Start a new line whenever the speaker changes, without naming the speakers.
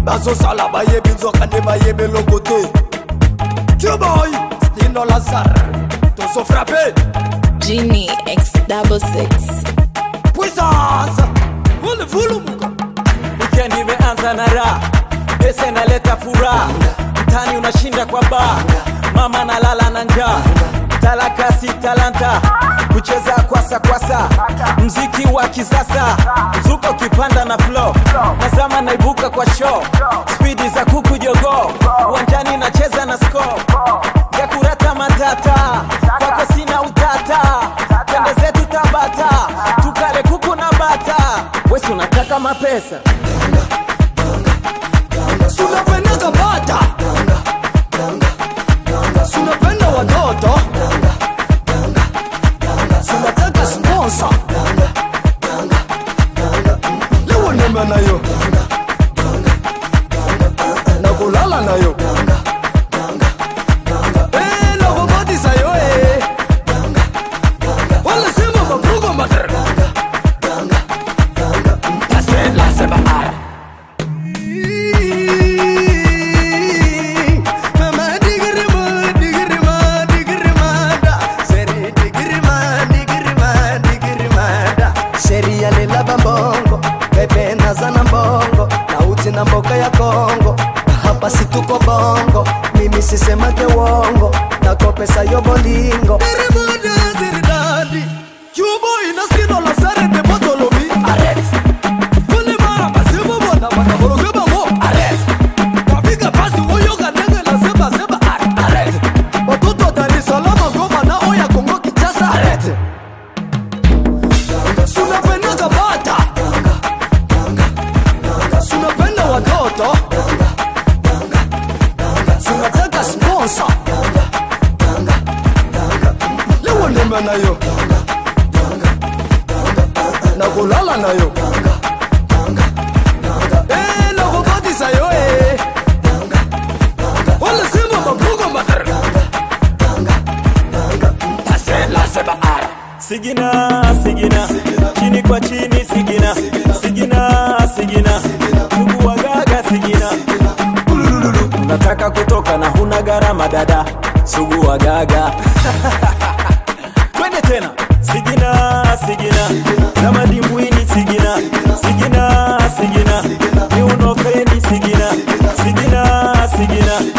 bazo sala baye binzo kande baye belo côté. Boy, Stino Lazar, to so frappé.
Genie X66
Puissance, on le volume.
Weekend imeanza na raha, pesa inaleta furaha, mtani unashinda kwa bar, mama nalala na njaa, talaka si talanta, kucheza kwasa, mziki wa kisasa, zuko kipanda na flow, nazama naibuka kwa show, speedi za kuku jogo, uwanjani nacheza na score, ya kurata matata, kwako sina utata, tende zetu Tabata, tukale kuku na bata, wesi unataka mapesa,
sunapenda kabata, sunapenda watoto, sunataka sponsor, lewo neme nayo, na kulala nayo, na kubadisa yo, wala sema mabugo mater, pase la seba ara.
Sheria lela bambongo, pepe nazana mbongo, na uti na mboka ya Kongo. Hapa situko bongo, mimi sisemake wongo, nako pesa yo bolingo.
Ziridadi, Cubo inaskino la sare de botolobi. Arrête. Kule mara basimo bona bana boroge bango. Arrête. Wapiga pasi woyoga nenge la seba. Arrête. Watoto Dar es Salaam Goma na oya Kongo Kinshasa. Arrête. Sunapenda kabata, sunapenda watoto, sunataka sponsor, lewo neme nayo, na kulala nayo, na kubadisa yo, wala sema mabugo mater, pase la seba ara.
Sigina, chini kwa chini sigina, tugu wagaga sigina, nataka kutoka na huna gharama dada, sugu wagaga. Twende tena, sigina, kama dimbwini sigina, ni unofeni sigina,